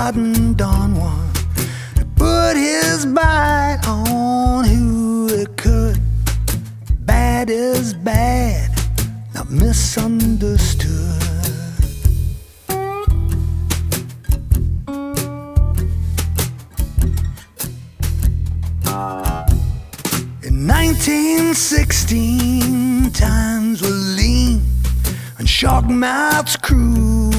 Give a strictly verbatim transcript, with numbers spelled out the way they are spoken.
cotton Don Juan to put his bite on who it could. Bad is bad, not misunderstood. In nineteen sixteen, times were lean and shark mouths cruel.